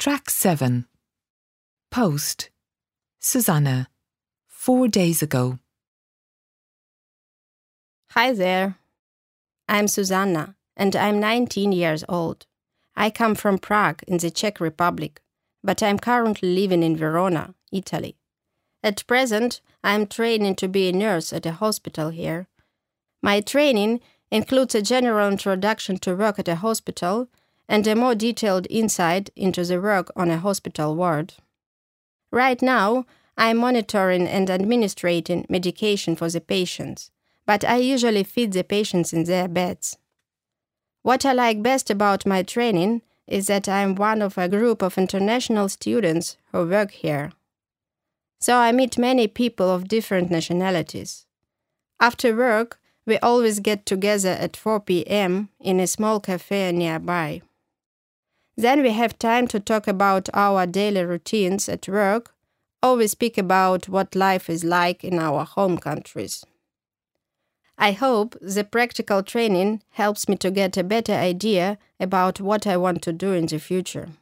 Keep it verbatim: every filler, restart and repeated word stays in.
Track seven. Post. Susanna. Four days ago. Hi there. I'm Susanna, and I'm nineteen years old. I come from Prague in the Czech Republic, but I'm currently living in Verona, Italy. At present, I'm training to be a nurse at a hospital here. My training includes a general introduction to work at a hospital and a more detailed insight into the work on a hospital ward. Right now, I'm monitoring and administrating medication for the patients, but I usually feed the patients in their beds. What I like best about my training is that I'm one of a group of international students who work here. So I meet many people of different nationalities. After work, we always get together at four p.m. in a small cafe nearby. Then we have time to talk about our daily routines at work, or we speak about what life is like in our home countries. I hope the practical training helps me to get a better idea about what I want to do in the future.